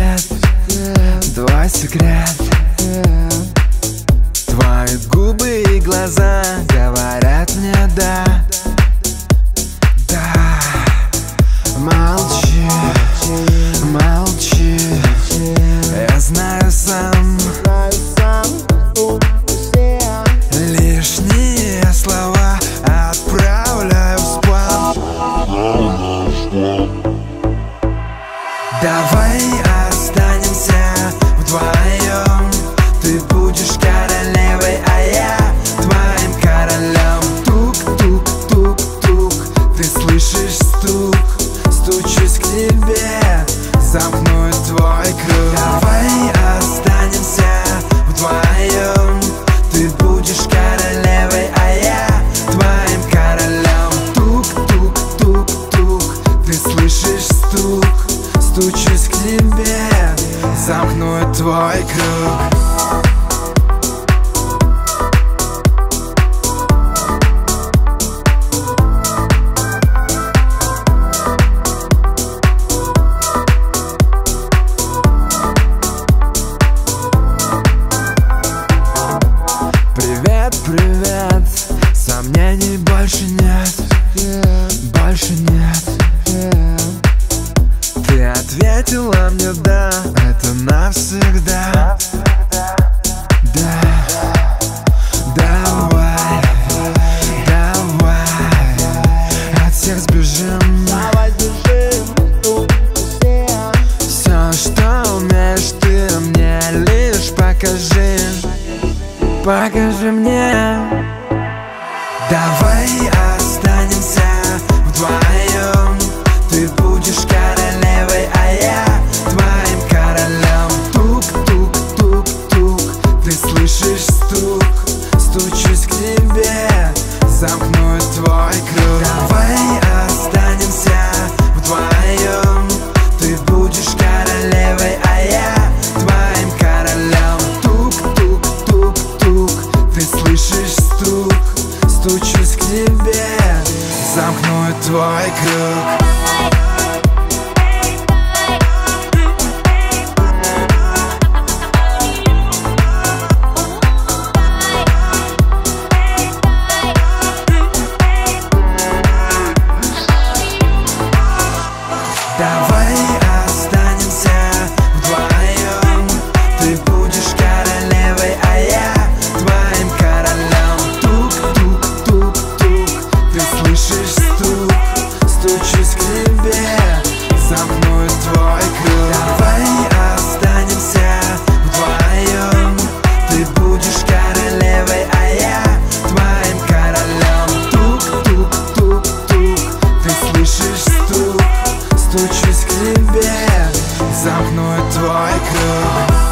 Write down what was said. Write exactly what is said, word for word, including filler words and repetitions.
секрет, твой секрет. Твои губы и глаза говорят мне да. Да, молчи, молчи. Я знаю сам, лишние слова отправляю в спам. Давай останемся вдвоем. Ты будешь королевой, а я твоим королем. Тук-тук-тук-тук, ты слышишь стук? Стучусь к тебе, замкну твой круг. Давай останемся вдвоем. Ты будешь королевой, а я твоим королем. Тук-тук-тук-тук, ты слышишь стук? Стучусь к тебе, замкну твой круг. Привет, привет, сомнений больше нет, больше нет. Ты ответила мне да, это навсегда. Да, давай, давай, от всех сбежим. Все, что умеешь ты, мне лишь покажи. Покажи мне. Давай останемся вдвоем. Ты будешь королевой, а я твоим королем. Тук-тук-тук-тук, ты слышишь стук? Стучусь к тебе, замкну твой круг. Давай останемся вдвоем. Ты будешь королевой, а я твоим королем. Тук-тук-тук-тук, ты слышишь стук? Стучусь к тебе, замкну твой круг. Давай останемся вдвоем. Ты будешь королевой, а я твоим королем. Тук-тук-тук-тук, ты слышишь стук? Стучусь к тебе, замкну твой круг. Давай останемся вдвоем. Ты будешь королевой, а я твоим королем. Тук-тук-тук-тук, ты слышишь стук? Стучусь к тебе, замкну твой круг.